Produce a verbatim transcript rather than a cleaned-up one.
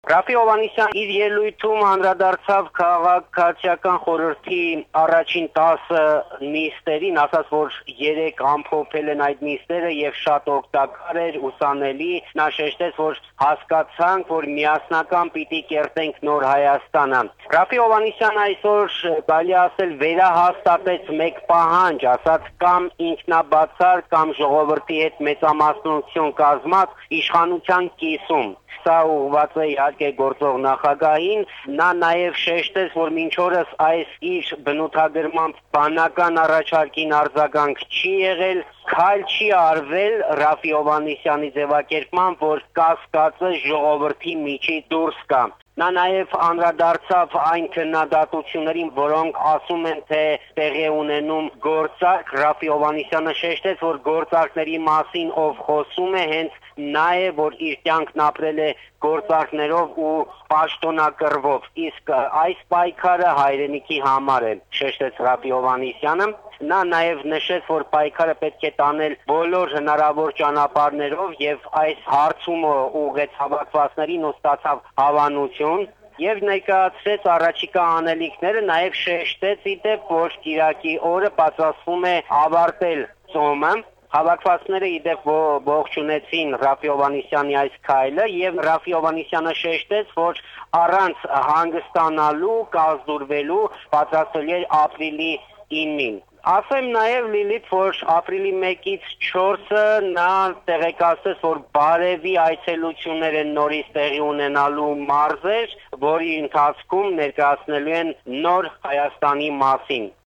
Ռաֆի Հովհաննիսյանն իր ելույթում անդրադարձավ քաղաքացիական խորհրդի առաջին տասը նիստերին, ասաց, որ երեք ամփոփել են այդ նիստերը եւ շատ օգտակար էր, ուսանելի։ Նա շեշտեց, որ հասկացանք, որ միասնական պիտի կերտենք նոր Հայաստանը։ Ռաֆի Հովհաննիսյանն այսօր կարելի ասել վերահաստատեց մեկ պահանջ, ասաց կամ ինքնաբացար կամ ժողովրդի հետ մեծամասնություն կազմած իշխանության կիսում։ Սա ուղղված է իհարկե գործող նախագահին, նա նաև շեշտեց, որ մինչ օրս այս իր բնութագրման բանական առաջարկին արձագանք չի եղել, քայլ չի արվել Ռաֆի Հովհաննիսյանի ձևակերպմամբ, որ կասկածը ժողովրդի միջից դուրս գա։ Նա նաև անդրադարձավ այն քննադատություններին, որոնք ասում են, թե տեղի ունենում գործարք։ Ռաֆի Հովհաննիսյանը շեշտեց, որ գործարքների մասին ով խոսում է, հենց նա է, որ իր կյանքն ապրել է գործարքներով ու պաշտոնակռվով, իսկ այս պայքարը հայրենիքի համար է, շեշտեց Ռաֆի Հովհաննիսյանը։ Նա նաև նշեց, որ պայքարը պետք է տանել բոլոր հնարավոր ճանապարհներով եւ այս հարցում ուղղեց հավաքվածներին ու ստացավ հավանություն եւ ներկայացրեց առաջիկա անելիքները, նաև շեշտեց իդեպ, որ Կիրակի օրը պատրաստվում է ավարտել ծոմը։ Հավաքվածները իդեպ ողջունեցին Ռաֆի Հովհաննիսյանի այս քայլը եւ Ռաֆի Հովհաննիսյանը շեշտեց, որ առանց հանգստանալու, կազդուրվելու պատրաստվել էր ապրիլի ինին։ Ասեմ նաև Լիլիթ, որ ապրիլի մեկից չորսը նա տեղեկացրեց, որ Բարևի այցելություններ են նորից տեղի ունենալու մարզեր, որի ընթացքում ներկայացնելու են նոր Հայաստանի մասին։